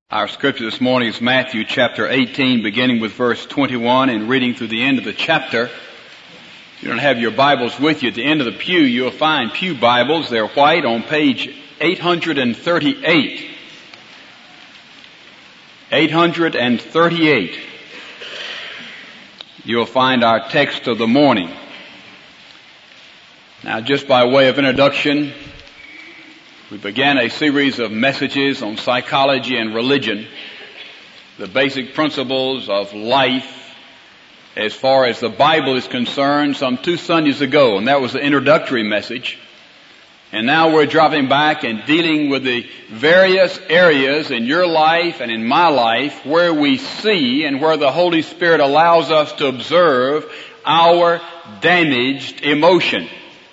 Our scripture this morning is Matthew chapter 18, beginning with verse 21 and reading through the end of the chapter. If you don't have your Bibles with you, at the end of the pew, you'll find pew Bibles. They're white on page 838. 838. You'll find our text of the morning. Now, just by way of introduction, we began a series of messages on psychology and religion, the basic principles of life as far as the Bible is concerned, some 2 Sundays ago, and that was the introductory message. And now we're dropping back and dealing with the various areas in your life and in my life where we see and where the Holy Spirit allows us to observe our damaged emotion.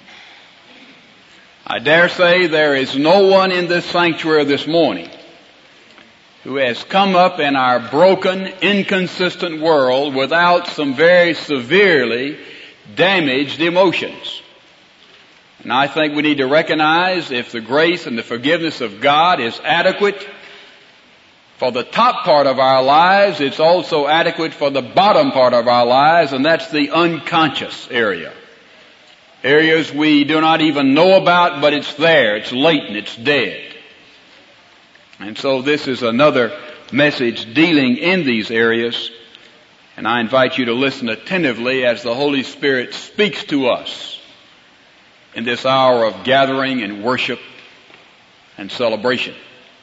I dare say there is no one in this sanctuary this morning who has come up in our broken, inconsistent world without some very severely damaged emotions. And I think we need to recognize if the grace and the forgiveness of God is adequate for the top part of our lives, it's also adequate for the bottom part of our lives, and that's the unconscious area. Areas we do not even know about, but it's there, it's latent, it's dead. And so this is another message dealing in these areas, and I invite you to listen attentively as the Holy Spirit speaks to us in this hour of gathering and worship and celebration.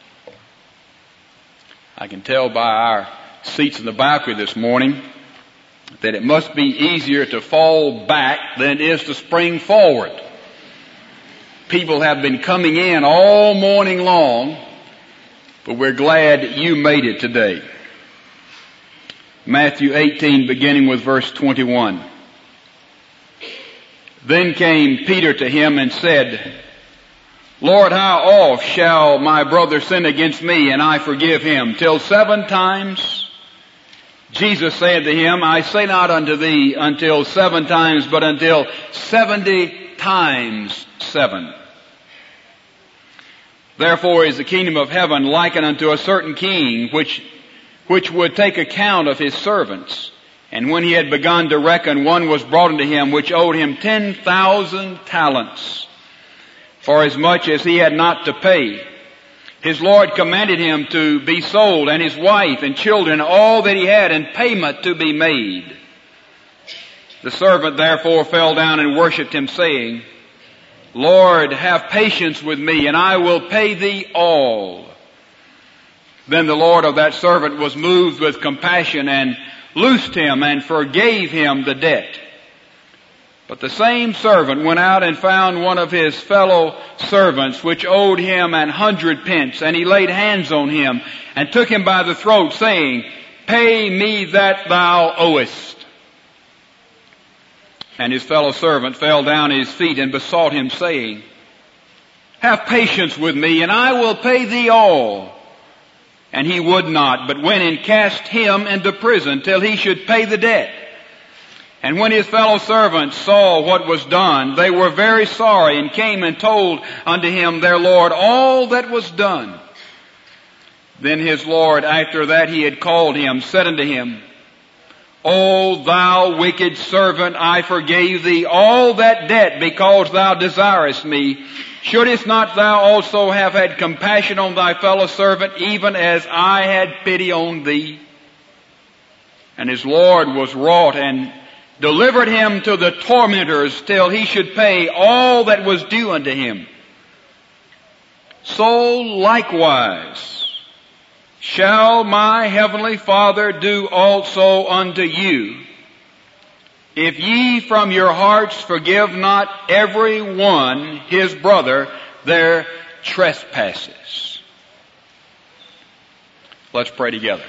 I can tell by our seats in the balcony this morning that it must be easier to fall back than it is to spring forward. People have been coming in all morning long, but we're glad you made it today. Matthew 18, beginning with verse 21. Then came Peter to him and said, Lord, how oft shall my brother sin against me and I forgive him? Till 7 times? Jesus said to him, I say not unto thee until 7 times, but until 70 times 7. Therefore is the kingdom of heaven likened unto a certain king, which would take account of his servants. And when he had begun to reckon, one was brought unto him, which owed him 10,000 talents, for as much as he had not to pay. His Lord commanded him to be sold, and his wife and children, all that he had, and payment to be made. The servant therefore fell down and worshipped him, saying, Lord, have patience with me, and I will pay thee all. Then the Lord of that servant was moved with compassion, and loosed him, and forgave him the debt. But the same servant went out and found one of his fellow servants, which owed him 100 pence, and he laid hands on him, and took him by the throat, saying, Pay me that thou owest. And his fellow servant fell down at his feet, and besought him, saying, Have patience with me, and I will pay thee all. And he would not, but went and cast him into prison, till he should pay the debt. And when his fellow servants saw what was done, they were very sorry, and came and told unto him their Lord all that was done. Then his Lord, after that he had called him, said unto him, O thou wicked servant, I forgave thee all that debt, because thou desirest me. Shouldest not thou also have had compassion on thy fellow servant, even as I had pity on thee? And his Lord was wroth, and delivered him to the tormentors till he should pay all that was due unto him. So likewise shall my heavenly Father do also unto you, if ye from your hearts forgive not every one his brother their trespasses. Let's pray together.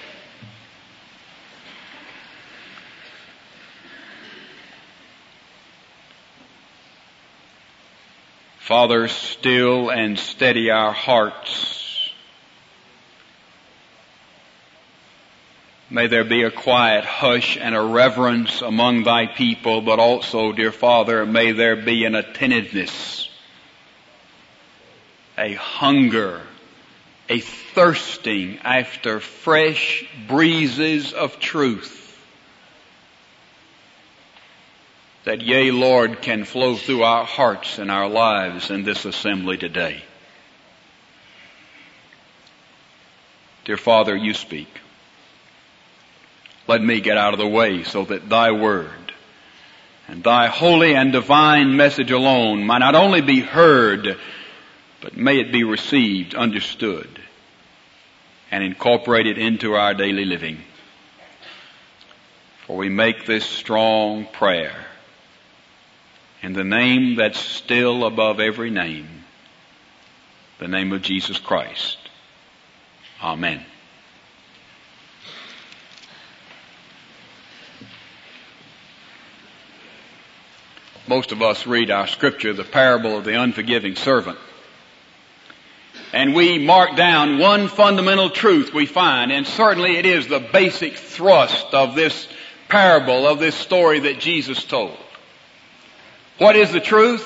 Father, still and steady our hearts. May there be a quiet hush and a reverence among thy people, but also, dear Father, may there be an attentiveness, a hunger, a thirsting after fresh breezes of truth that, yea, Lord, can flow through our hearts and our lives in this assembly today. Dear Father, you speak. Let me get out of the way so that thy word and thy holy and divine message alone might not only be heard, but may it be received, understood, and incorporated into our daily living. For we make this strong prayer in the name that's still above every name, the name of Jesus Christ. Amen. Most of us read our scripture, the parable of the unforgiving servant. And we mark down one fundamental truth we find, and certainly it is the basic thrust of this parable, of this story that Jesus told. What is the truth?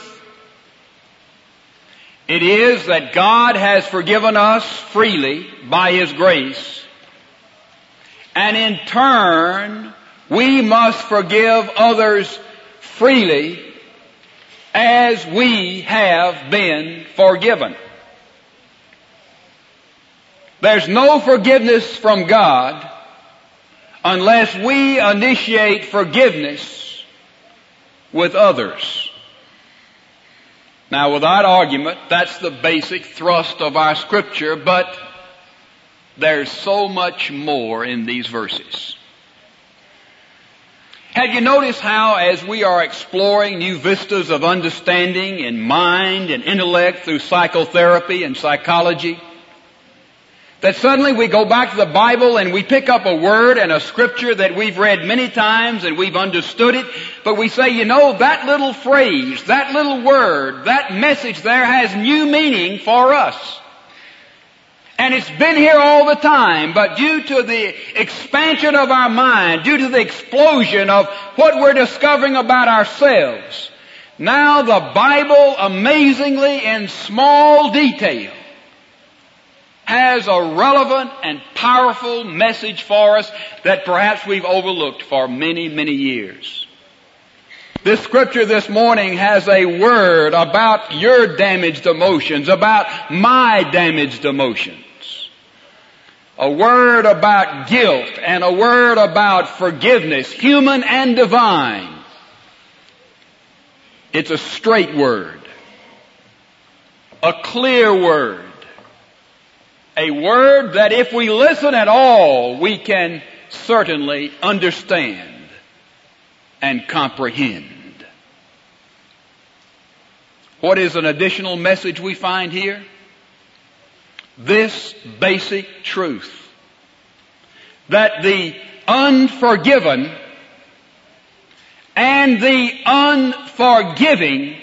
It is that God has forgiven us freely by His grace, and in turn we must forgive others freely as we have been forgiven. There's no forgiveness from God unless we initiate forgiveness with others. Now, without argument, that's the basic thrust of our scripture, but there's so much more in these verses. Have you noticed how, as we are exploring new vistas of understanding in mind and intellect through psychotherapy and psychology, that suddenly we go back to the Bible and we pick up a word and a scripture that we've read many times and we've understood it, but we say, you know, that little phrase, that little word, that message there has new meaning for us. And it's been here all the time, but due to the expansion of our mind, due to the explosion of what we're discovering about ourselves, now the Bible, amazingly in small detail, has a relevant and powerful message for us that perhaps we've overlooked for many, many years. This scripture this morning has a word about your damaged emotions, about my damaged emotions. A word about guilt and a word about forgiveness, human and divine. It's a straight word, a clear word, a word that if we listen at all, we can certainly understand and comprehend. What is an additional message we find here? This basic truth, that the unforgiven and the unforgiving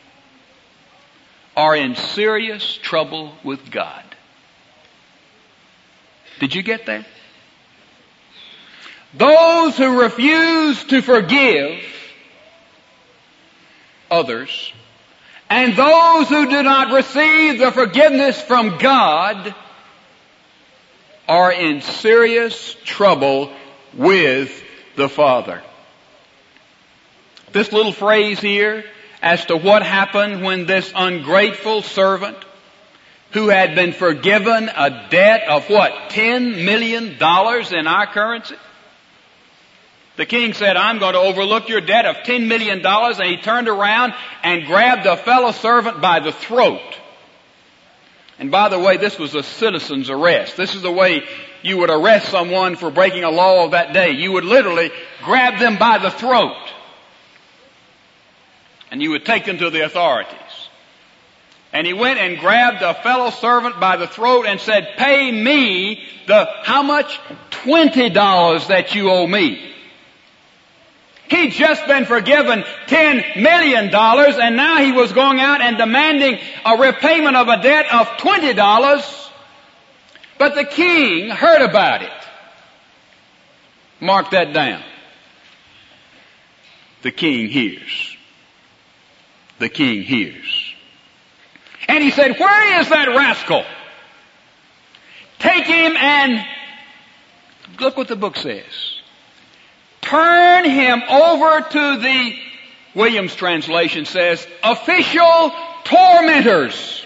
are in serious trouble with God. Did you get that? Those who refuse to forgive others and those who do not receive the forgiveness from God are in serious trouble with the Father. This little phrase here as to what happened when this ungrateful servant who had been forgiven a debt of what? $10 million in our currency? The king said, I'm going to overlook your debt of $10 million. And he turned around and grabbed a fellow servant by the throat. And by the way, this was a citizen's arrest. This is the way you would arrest someone for breaking a law of that day. You would literally grab them by the throat. And you would take them to the authorities. And he went and grabbed a fellow servant by the throat and said, pay me how much? $20 that you owe me. He'd just been forgiven $10 million, and now he was going out and demanding a repayment of a debt of $20. But the king heard about it. Mark that down. The king hears. The king hears. And he said, where is that rascal? take him and, look what the book says, turn him over to the, Williams translation says, official tormentors.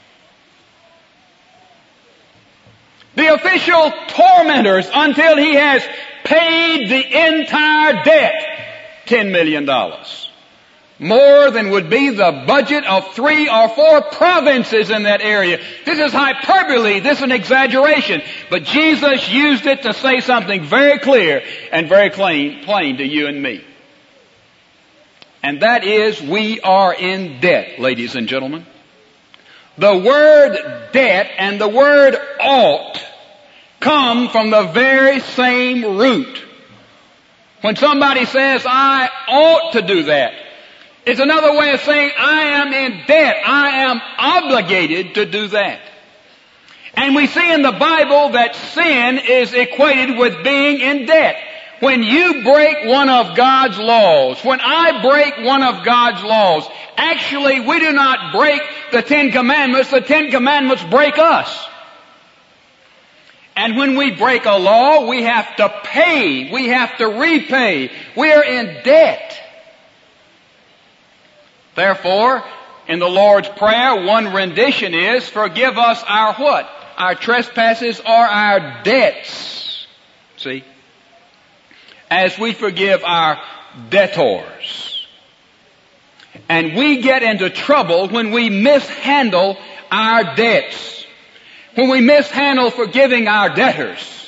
The official tormentors until he has paid the entire debt, $10 million. More than would be the budget of 3 or 4 provinces in that area. This is hyperbole. This is an exaggeration. But Jesus used it to say something very clear and very plain to you and me. And that is, we are in debt, ladies and gentlemen. The word debt and the word ought come from the very same root. When somebody says, I ought to do that, it's another way of saying, I am in debt. I am obligated to do that. And we see in the Bible that sin is equated with being in debt. When you break one of God's laws, when I break one of God's laws, actually we do not break the 10 Commandments. The 10 Commandments break us. And when we break a law, we have to pay. We have to repay. We are in debt. Therefore, in the Lord's Prayer, one rendition is, forgive us our what? Our trespasses or our debts. See? As we forgive our debtors. And we get into trouble when we mishandle our debts. When we mishandle forgiving our debtors.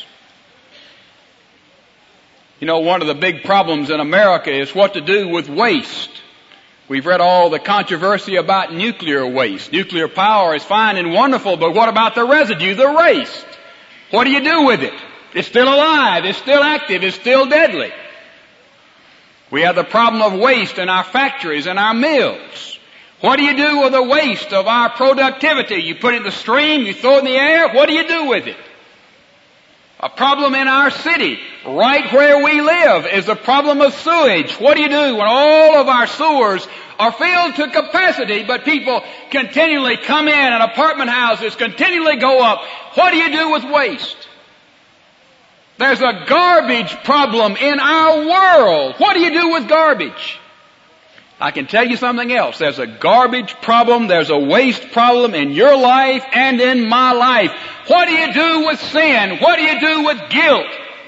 You know, one of the big problems in America is what to do with waste. We've read all the controversy about nuclear waste. Nuclear power is fine and wonderful, but what about the residue, the waste? What do you do with it? It's still alive, it's still active, it's still deadly. We have the problem of waste in our factories and our mills. What do you do with the waste of our productivity? You put it in the stream, you throw it in the air, what do you do with it? A problem in our city, right where we live, is the problem of sewage. What do you do when all of our sewers are filled to capacity, but people continually come in and apartment houses continually go up? What do you do with waste? There's a garbage problem in our world. What do you do with garbage? I can tell you something else. There's a garbage problem, there's a waste problem in your life and in my life. What do you do with sin? What do you do with guilt?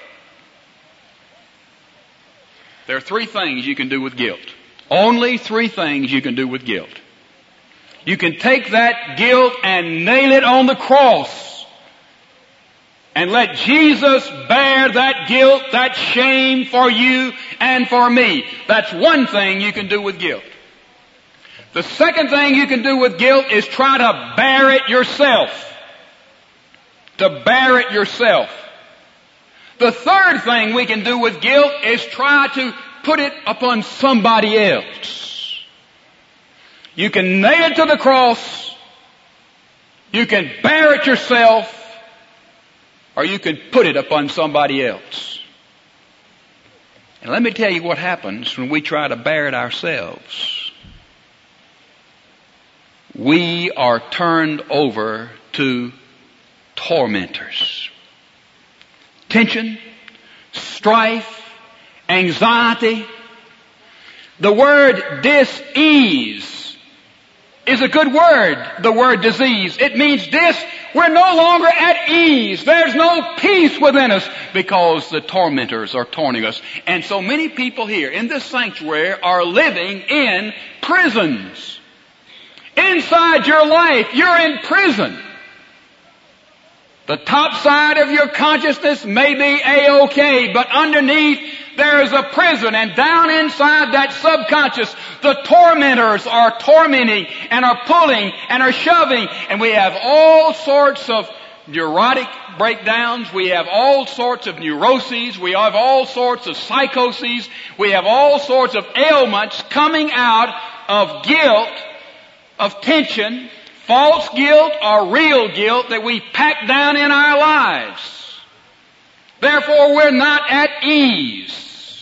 There are 3 things you can do with guilt. Only 3 things you can do with guilt. You can take that guilt and nail it on the cross. And let Jesus bear that guilt, that shame for you and for me. That's one thing you can do with guilt. The second thing you can do with guilt is try to bear it yourself. To bear it yourself. The third thing we can do with guilt is try to put it upon somebody else. You can nail it to the cross. You can bear it yourself. Or you can put it upon somebody else. And let me tell you what happens when we try to bear it ourselves. We are turned over to tormentors. Tension, strife, anxiety. The word dis-ease is a good word, the word disease. It means we're no longer at ease. There's no peace within us because the tormentors are tormenting us. And so many people here in this sanctuary are living in prisons. Inside your life, you're in prison. The top side of your consciousness may be A-OK, but underneath there is a prison, and down inside that subconscious, the tormentors are tormenting and are pulling and are shoving, and we have all sorts of neurotic breakdowns, we have all sorts of neuroses, we have all sorts of psychoses, we have all sorts of ailments coming out of guilt, of tension, false guilt or real guilt that we pack down in our lives. Therefore, we're not at ease.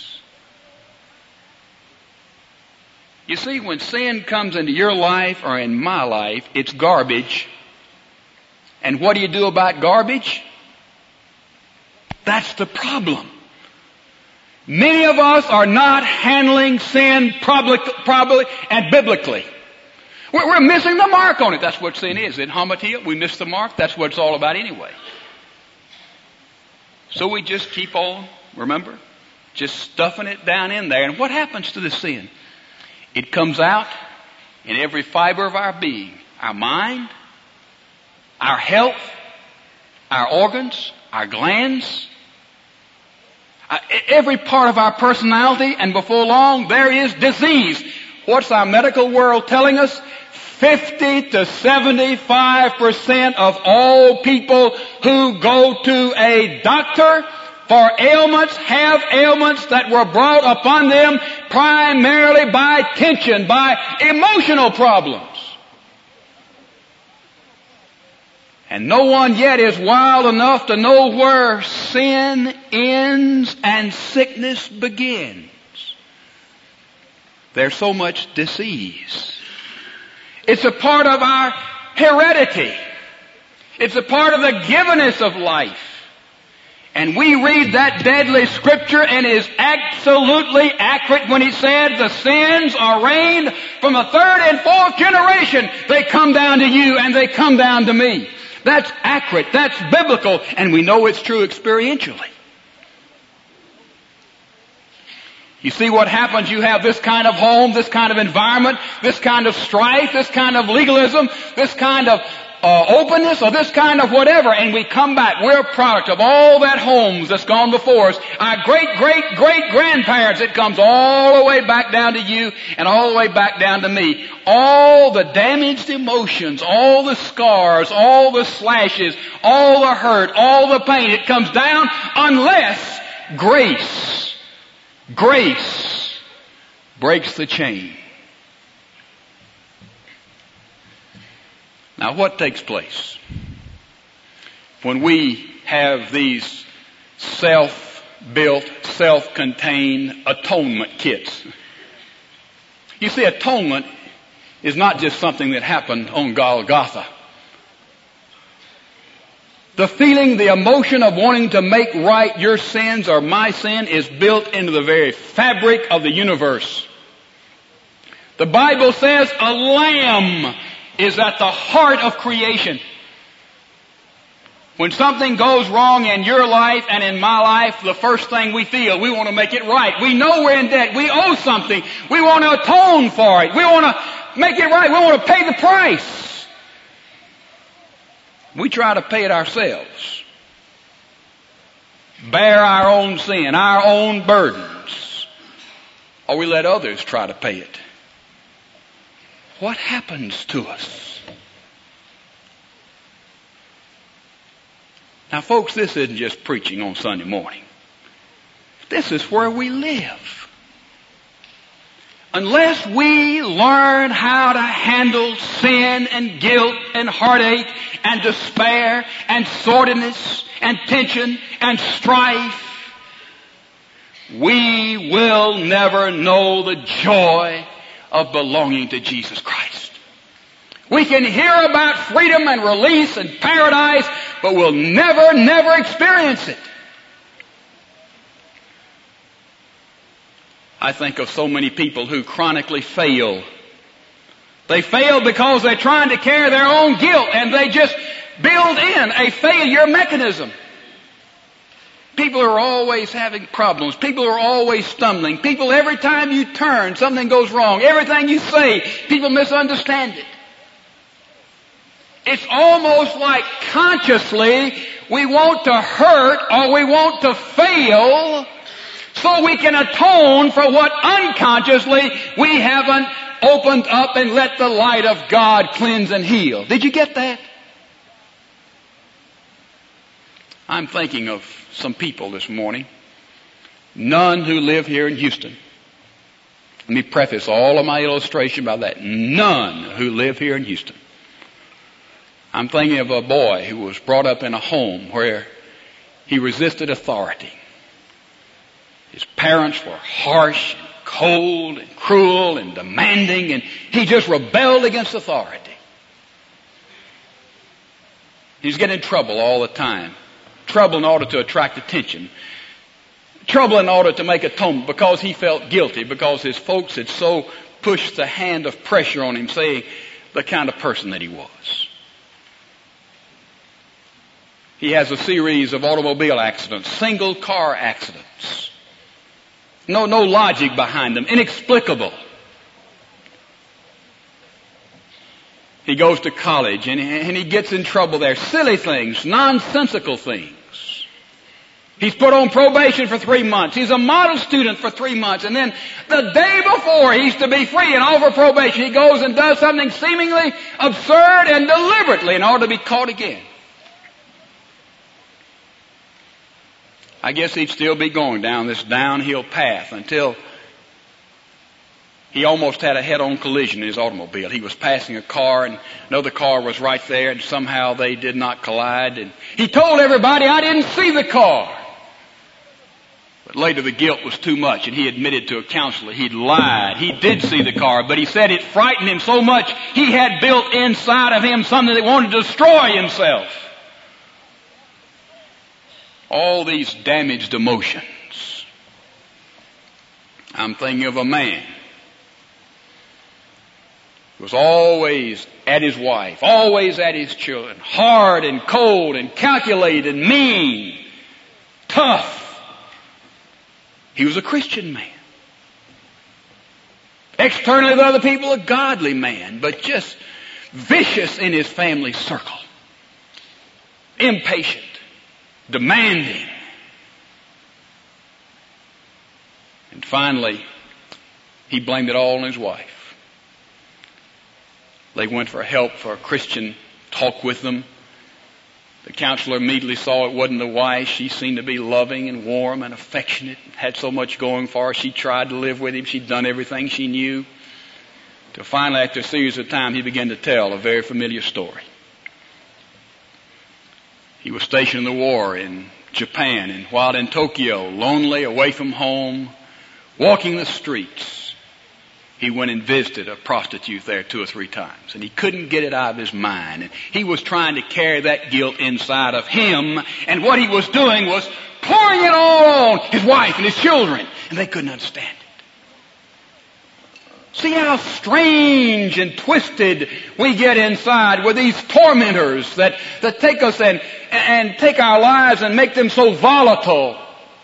You see, when sin comes into your life or in my life, it's garbage. And what do you do about garbage? That's the problem. Many of us are not handling sin properly and biblically. We're missing the mark on it. That's what sin is. In hamartia, we miss the mark. That's what it's all about anyway. So we just keep on, remember, just stuffing it down in there. And what happens to the sin? It comes out in every fiber of our being. Our mind, our health, our organs, our glands, every part of our personality, and before long there is disease. What's our medical world telling us? 50 to 75% of all people who go to a doctor for ailments have ailments that were brought upon them primarily by tension, by emotional problems. And no one yet is wild enough to know where sin ends and sickness begins. There's so much disease. It's a part of our heredity. It's a part of the givenness of life. And we read that deadly scripture and it is absolutely accurate when he said the sins are reigned from the third and fourth generation. They come down to you and they come down to me. That's accurate. That's biblical. And we know it's true experientially. You see what happens? You have this kind of home, this kind of environment, this kind of strife, this kind of legalism, this kind of openness, or this kind of whatever, and we come back. We're a product of all that homes that's gone before us. Our great-great-great-grandparents, it comes all the way back down to you and all the way back down to me. All the damaged emotions, all the scars, all the slashes, all the hurt, all the pain, it comes down unless grace breaks the chain. Now what takes place when we have these self-built, self-contained atonement kits? You see, atonement is not just something that happened on Golgotha. The feeling, the emotion of wanting to make right your sins or my sin is built into the very fabric of the universe. The Bible says a lamb is at the heart of creation. When something goes wrong in your life and in my life, the first thing we feel, we want to make it right. We know we're in debt. We owe something. We want to atone for it. We want to make it right. We want to pay the price. We try to pay it ourselves. Bear our own sin, our own burdens. Or we let others try to pay it. What happens to us? Now folks, this isn't just preaching on Sunday morning. This is where we live. Unless we learn how to handle sin and guilt and heartache and despair and sordidness and tension and strife, we will never know the joy of belonging to Jesus Christ. We can hear about freedom and release and paradise, but we'll never experience it. I think of so many people who chronically fail. They fail because they're trying to carry their own guilt and they just build in a failure mechanism. People are always having problems. People are always stumbling. People, every time you turn, something goes wrong. Everything you say, people misunderstand it. It's almost like consciously we want to hurt or we want to fail so we can atone for what unconsciously we haven't opened up and let the light of God cleanse and heal. Did you get that? I'm thinking of some people this morning. None who live here in Houston. Let me preface all of my illustration by that. None who live here in Houston. I'm thinking of a boy who was brought up in a home where he resisted authority. His parents were harsh and cold and cruel and demanding, and he just rebelled against authority. He's getting in trouble all the time. Trouble in order to attract attention. Trouble in order to make atonement because he felt guilty, because his folks had so pushed the hand of pressure on him, saying the kind of person that he was. He has a series of automobile accidents, single car accidents. No logic behind them, inexplicable. He goes to college and he gets in trouble there. Silly things, nonsensical things. He's put on probation for 3 months. He's a model student for 3 months. And then the day before he's to be free and over probation, he goes and does something seemingly absurd and deliberately in order to be caught again. I guess he'd still be going down this downhill path until he almost had a head-on collision in his automobile. He was passing a car and another car was right there and somehow they did not collide. And he told everybody, I didn't see the car. But later the guilt was too much and he admitted to a counselor he'd lied. He did see the car, but he said it frightened him so much he had built inside of him something that wanted to destroy himself. All these damaged emotions. I'm thinking of a man who was always at his wife, always at his children, hard and cold and calculated and mean, tough. He was a Christian man. Externally to other people, a godly man, but just vicious in his family circle. Impatient, demanding. And finally, he blamed it all on his wife. They went for help for a Christian talk with them. The counselor immediately saw it wasn't the wife. She seemed to be loving and warm and affectionate, had so much going for her. She tried to live with him. She'd done everything she knew. Till finally, after a series of time, he began to tell a very familiar story. He was stationed in the war in Japan, and while in Tokyo, lonely, away from home, walking the streets, he went and visited a prostitute there 2 or 3 times. And he couldn't get it out of his mind. And he was trying to carry that guilt inside of him. And what he was doing was pouring it all on his wife and his children. And they couldn't understand it. See how strange and twisted we get inside with these tormentors that take us and take our lives and make them so volatile.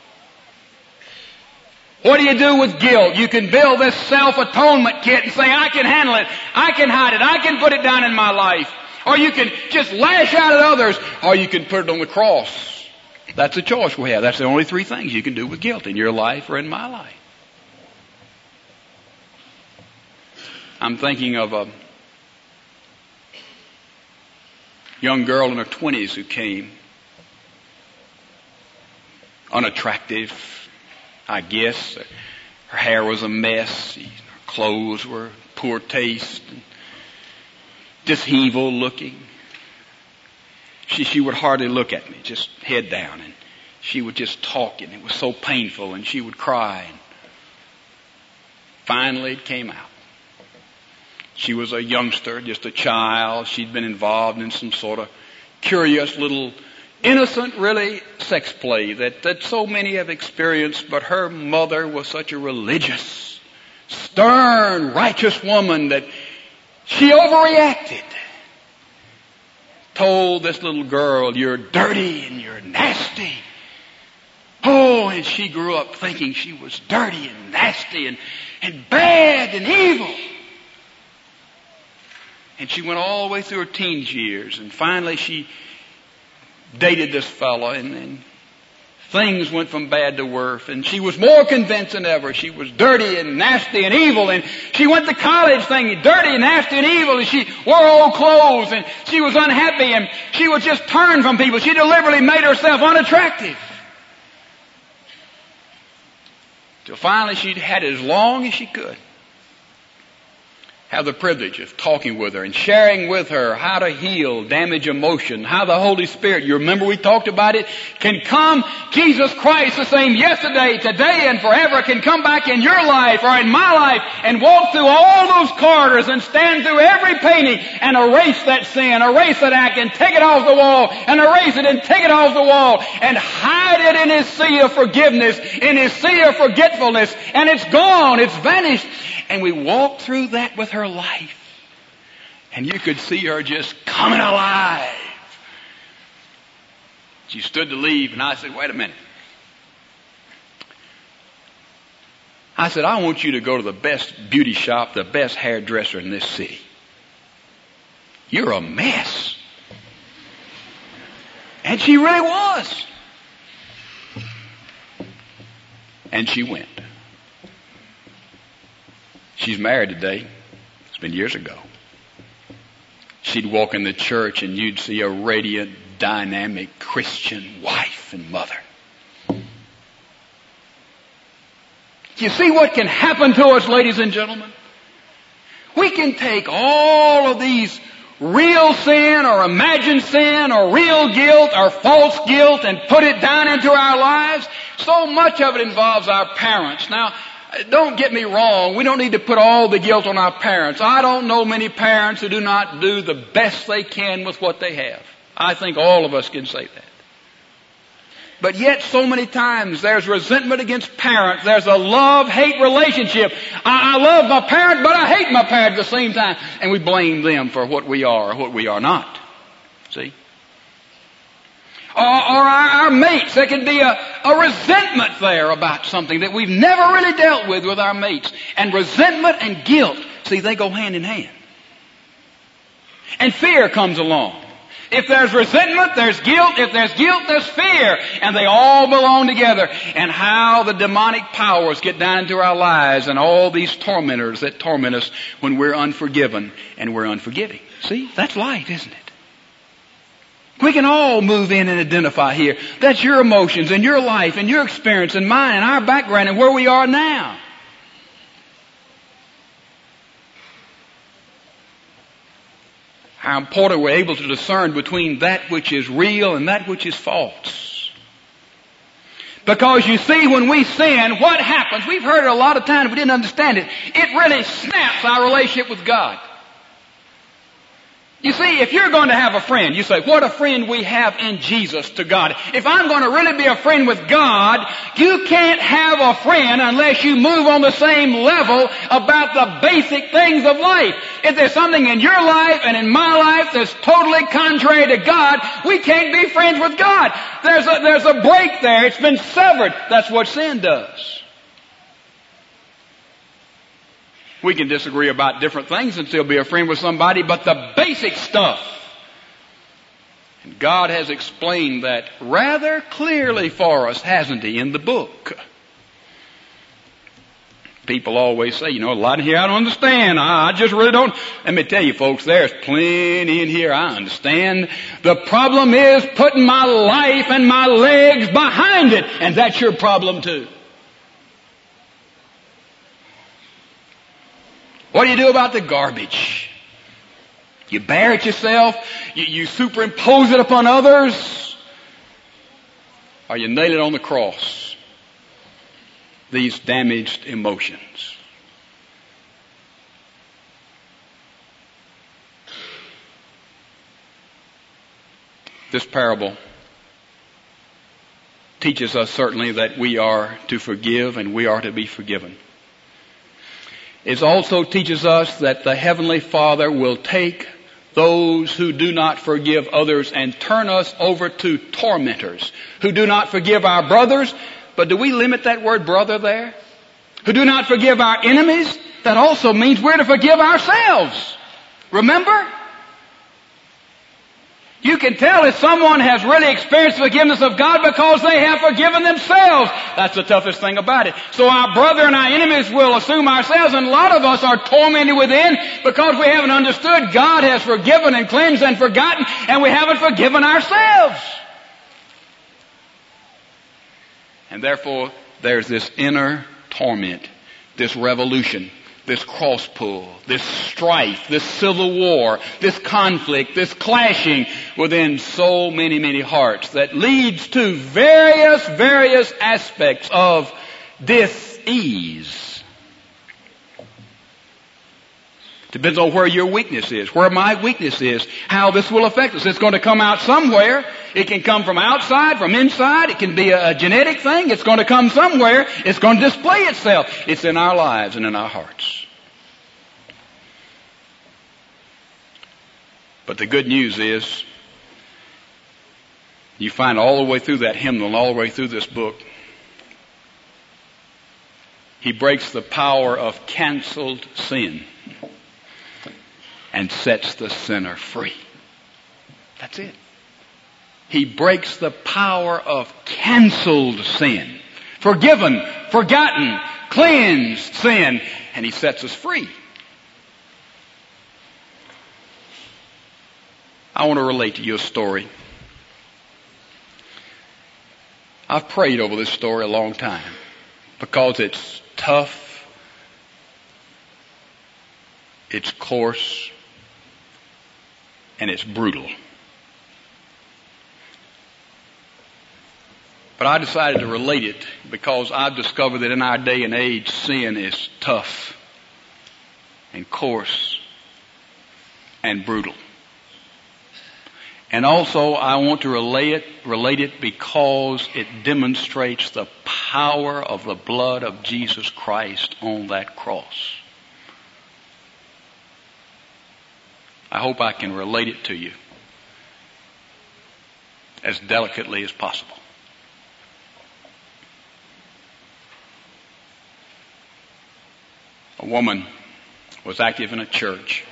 What do you do with guilt? You can build this self-atonement kit and say, I can handle it, I can hide it, I can put it down in my life. Or you can just lash out at others, or you can put it on the cross. That's a choice we have. That's the only 3 things you can do with guilt in your life or in my life. I'm thinking of a young girl in her 20s who came, unattractive, I guess. Her hair was a mess. Her clothes were poor taste. Just evil looking. She would hardly look at me, just head down. And she would just talk, and it was so painful, and she would cry. And finally it came out. She was a youngster, just a child. She'd been involved in some sort of curious little innocent, really, sex play that so many have experienced, but her mother was such a religious, stern, righteous woman that she overreacted. Told this little girl, you're dirty and you're nasty. Oh, and she grew up thinking she was dirty and nasty and bad and evil. And she went all the way through her teenage years, and finally she dated this fellow, and things went from bad to worse, and she was more convinced than ever she was dirty and nasty and evil. And she went to college thinking dirty and nasty and evil, and she wore old clothes, and she was unhappy, and she would just turn from people. She deliberately made herself unattractive. Till finally she'd had it as long as she could. have the privilege of talking with her and sharing with her how to heal damaged emotion, how the Holy Spirit, you remember we talked about it, can come. Jesus Christ, the same yesterday, today, and forever, can come back in your life or in my life and walk through all those corridors and stand through every painting and erase that sin, erase that act, and take it off the wall, and erase it and take it off the wall, and hide it in His sea of forgiveness, in His sea of forgetfulness, and it's gone, it's vanished. And we walked through that with her life. And you could see her just coming alive. She stood to leave, and I said, wait a minute. I said, I want you to go to the best beauty shop, the best hairdresser in this city. You're a mess. And she really was. And she went. She's married today. It's been years ago. She'd walk in the church and you'd see a radiant, dynamic Christian wife and mother. You see what can happen to us, ladies and gentlemen? We can take all of these real sin or imagined sin or real guilt or false guilt and put it down into our lives. So much of it involves our parents. Now, don't get me wrong. We don't need to put all the guilt on our parents. I don't know many parents who do not do the best they can with what they have. I think all of us can say that. But yet so many times there's resentment against parents. There's a love-hate relationship. I love my parent, but I hate my parent at the same time. And we blame them for what we are or what we are not. See? Or our mates. There can be a resentment there about something that we've never really dealt with our mates. And resentment and guilt, see, they go hand in hand. And fear comes along. If there's resentment, there's guilt. If there's guilt, there's fear. And they all belong together. And how the demonic powers get down into our lives and all these tormentors that torment us when we're unforgiven and we're unforgiving. See, that's life, isn't it? We can all move in and identify here. That's your emotions and your life and your experience and mine and our background and where we are now. How important we're able to discern between that which is real and that which is false. Because you see, when we sin, what happens? We've heard it a lot of times, we didn't understand it. It really snaps our relationship with God. You see, if you're going to have a friend, you say, what a friend we have in Jesus to God. If I'm going to really be a friend with God, you can't have a friend unless you move on the same level about the basic things of life. If there's something in your life and in my life that's totally contrary to God, we can't be friends with God. There's a break there. It's been severed. That's what sin does. We can disagree about different things and still be a friend with somebody, but the basic stuff. And God has explained that rather clearly for us, hasn't He, in the book? People always say, a lot in here I don't understand. I just really don't. Let me tell you folks, there's plenty in here I understand. The problem is putting my life and my legs behind it, and that's your problem too. What do you do about the garbage? You bear it yourself? You superimpose it upon others? Or you nail it on the cross? These damaged emotions. This parable teaches us certainly that we are to forgive and we are to be forgiven. It also teaches us that the Heavenly Father will take those who do not forgive others and turn us over to tormentors who do not forgive our brothers. But do we limit that word brother there? Who do not forgive our enemies? That also means we're to forgive ourselves. Remember? You can tell if someone has really experienced forgiveness of God because they have forgiven themselves. That's the toughest thing about it. So our brother and our enemies will assume ourselves, and a lot of us are tormented within because we haven't understood God has forgiven and cleansed and forgotten, and we haven't forgiven ourselves. And therefore, there's this inner torment, this revolution this cross pull, this strife, this civil war, this conflict, this clashing within so many, many hearts that leads to various aspects of dis-ease. Depends on where your weakness is, where my weakness is, how this will affect us. It's going to come out somewhere. It can come from outside, from inside. It can be a genetic thing. It's going to come somewhere. It's going to display itself. It's in our lives and in our hearts. But the good news is, you find all the way through that hymnal and all the way through this book, he breaks the power of canceled sin and sets the sinner free. That's it. He breaks the power of canceled sin, forgiven, forgotten, cleansed sin, and he sets us free. I want to relate to you a story. I've prayed over this story a long time because it's tough, it's coarse, and it's brutal. But I decided to relate it because I've discovered that in our day and age, sin is tough and coarse and brutal. And also I want to relate it because it demonstrates the power of the blood of Jesus Christ on that cross. I hope I can relate it to you as delicately as possible. A woman was active in a church.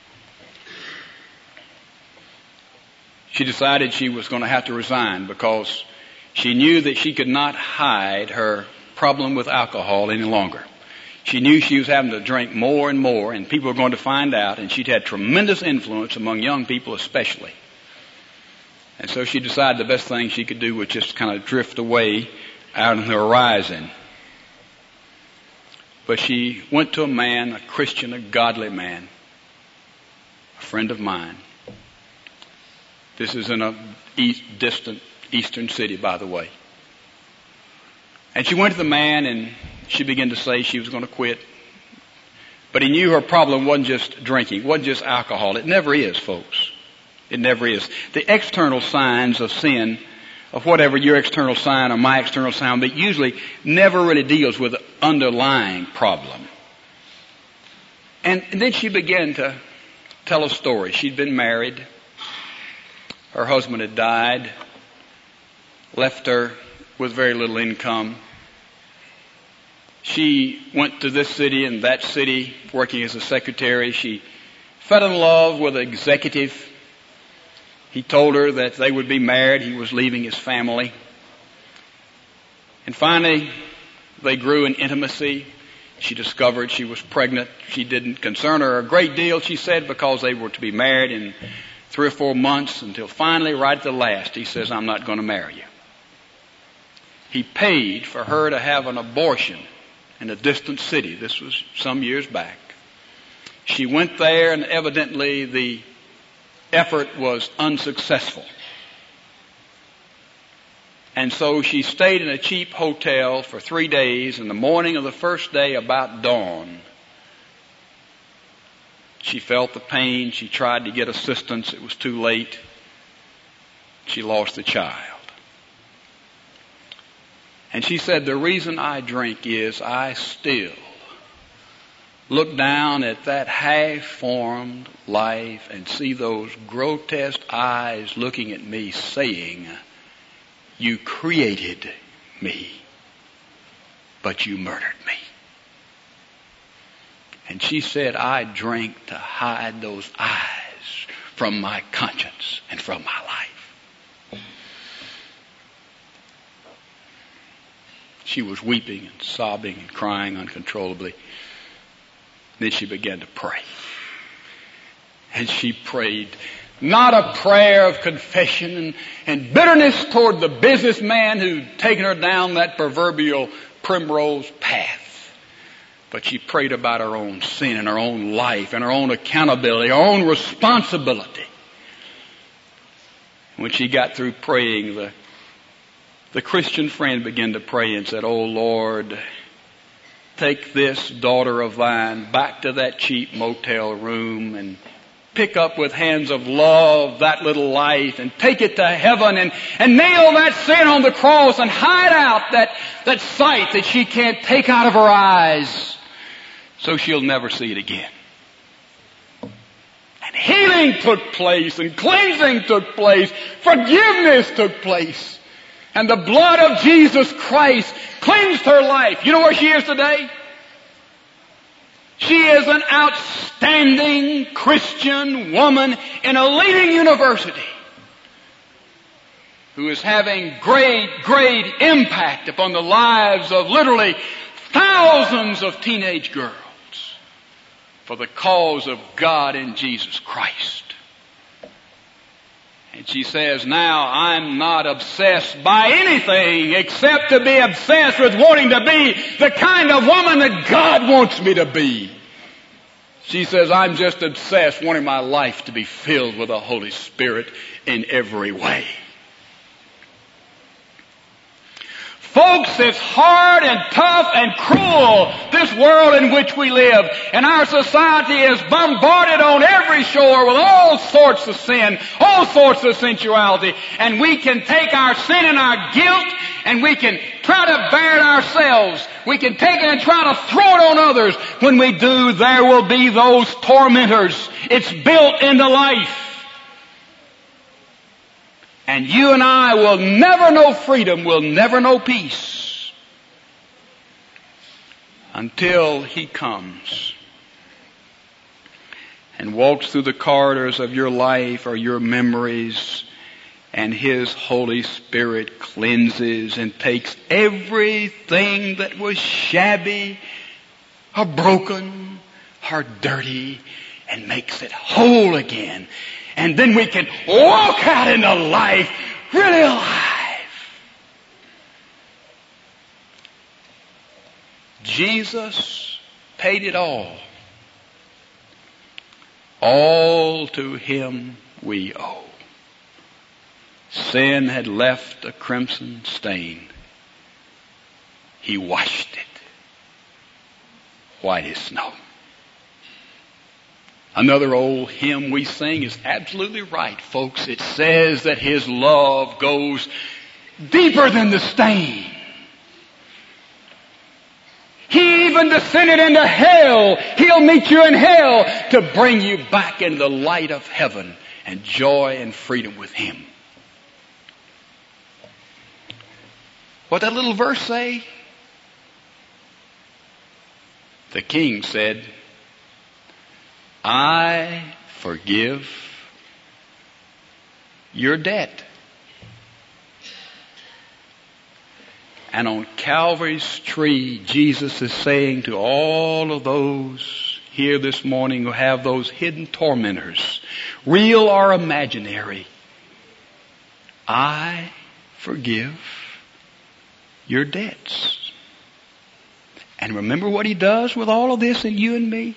She decided she was going to have to resign because she knew that she could not hide her problem with alcohol any longer. She knew she was having to drink more and more, and people were going to find out, and she'd had tremendous influence among young people especially. And so she decided the best thing she could do was just kind of drift away out on the horizon. But she went to a man, a Christian, a godly man, a friend of mine. This is in a distant eastern city, by the way. And she went to the man and she began to say she was going to quit. But he knew her problem wasn't just drinking, wasn't just alcohol. It never is, folks. It never is. The external signs of sin, of whatever your external sign or my external sign, but usually never really deals with the underlying problem. And then she began to tell a story. She'd been married. Her husband had died, left her with very little income. She went to this city and that city working as a secretary. She fell in love with an executive. He told her that they would be married. He was leaving his family. And finally, they grew in intimacy. She discovered she was pregnant. She didn't concern her a great deal, she said, because they were to be married in 3 or 4 months, until finally, right at the last, he says, "I'm not going to marry you." He paid for her to have an abortion in a distant city. This was some years back. She went there, and evidently the effort was unsuccessful. And so she stayed in a cheap hotel for 3 days. In the morning of the first day, about dawn, she felt the pain. She tried to get assistance. It was too late. She lost the child. And she said, "The reason I drink is I still look down at that half-formed life and see those grotesque eyes looking at me saying, 'You created me, but you murdered me.'" And she said, "I drink to hide those eyes from my conscience and from my life." She was weeping and sobbing and crying uncontrollably. Then she began to pray. And she prayed not a prayer of confession and bitterness toward the businessman who'd taken her down that proverbial primrose path, But she prayed about her own sin and her own life and her own accountability, her own responsibility. When she got through praying, the Christian friend began to pray and said, "Oh Lord, take this daughter of thine back to that cheap motel room and pick up with hands of love that little life and take it to heaven and nail that sin on the cross and hide out that sight that she can't take out of her eyes so she'll never see it again." And healing took place and cleansing took place. Forgiveness took place. And the blood of Jesus Christ cleansed her life. You know where she is today? She is an outstanding Christian woman in a leading university who is having great impact upon the lives of literally thousands of teenage girls for the cause of God in Jesus Christ. And she says, "Now I'm not obsessed by anything except to be obsessed with wanting to be the kind of woman that God wants me to be." She says, "I'm just obsessed wanting my life to be filled with the Holy Spirit in every way." Folks, it's hard and tough and cruel, this world in which we live. And our society is bombarded on every shore with all sorts of sin, all sorts of sensuality. And we can take our sin and our guilt and we can try to bear it ourselves. We can take it and try to throw it on others. When we do, there will be those tormentors. It's built into life. And you and I will never know freedom, will never know peace until He comes and walks through the corridors of your life or your memories, and His Holy Spirit cleanses and takes everything that was shabby or broken or dirty and makes it whole again. And then we can walk out into life really alive. Jesus paid it all. All to Him we owe. Sin had left a crimson stain. He washed it white as snow. Another old hymn we sing is absolutely right, folks. It says that His love goes deeper than the stain. He even descended into hell. He'll meet you in hell to bring you back in the light of heaven and joy and freedom with Him. What that little verse say? The king said, "I forgive your debt." And on Calvary's tree, Jesus is saying to all of those here this morning who have those hidden tormentors, real or imaginary, "I forgive your debts." And remember what He does with all of this in you and me?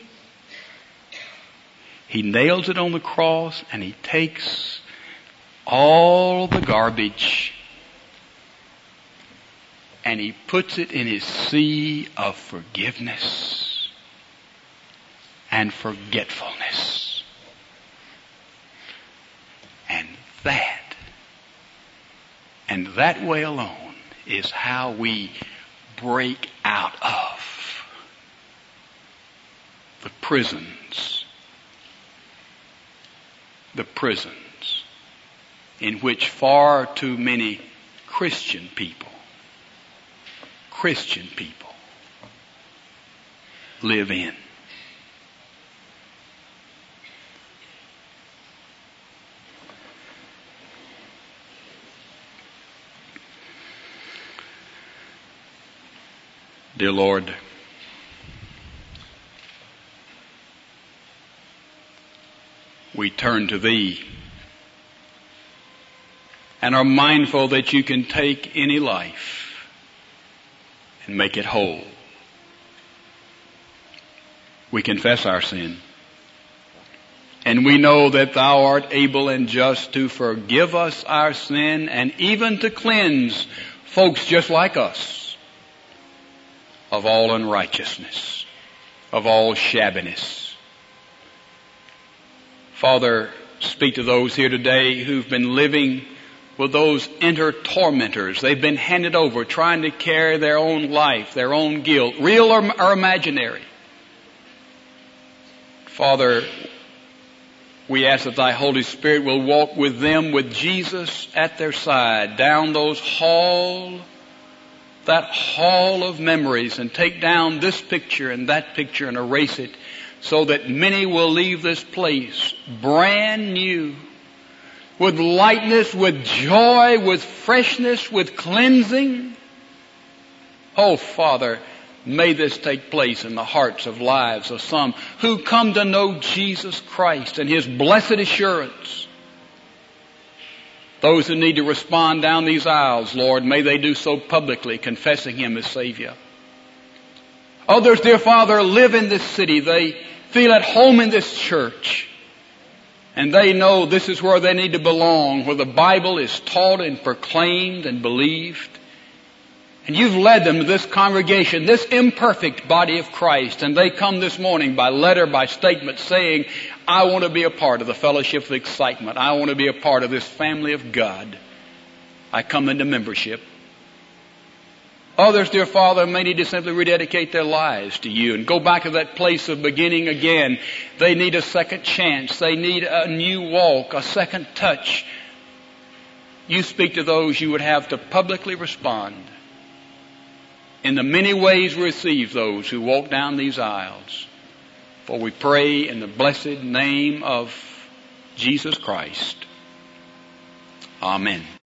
He nails it on the cross and He takes all the garbage and He puts it in His sea of forgiveness and forgetfulness. And that way alone is how we break out of the prisons in which far too many Christian people live in. Dear Lord, we turn to Thee and are mindful that You can take any life and make it whole. we confess our sin. And we know that Thou art able and just to forgive us our sin and even to cleanse folks just like us of all unrighteousness, of all shabbiness. Father, speak to those here today who've been living with those inner tormentors. They've been handed over trying to carry their own life, their own guilt, real or imaginary. Father, we ask that Thy Holy Spirit will walk with them, with Jesus at their side, down that hall of memories, and take down this picture and that picture and erase it, so that many will leave this place brand new, with lightness, with joy, with freshness, with cleansing. Oh, Father, may this take place in the hearts of lives of some who come to know Jesus Christ and His blessed assurance. Those who need to respond down these aisles, Lord, may they do so publicly, confessing Him as Savior. Others, dear Father, live in this city. They feel at home in this church. And they know this is where they need to belong, where the Bible is taught and proclaimed and believed. And You've led them to this congregation, this imperfect body of Christ. And they come this morning by letter, by statement, saying, I want to be a part of the fellowship of excitement. I want to be a part of this family of God. I come into membership. Others, dear Father, may need to simply rededicate their lives to You and go back to that place of beginning again. They need a second chance. They need a new walk, a second touch. You speak to those You would have to publicly respond. In the many ways receive those who walk down these aisles. For we pray in the blessed name of Jesus Christ. Amen.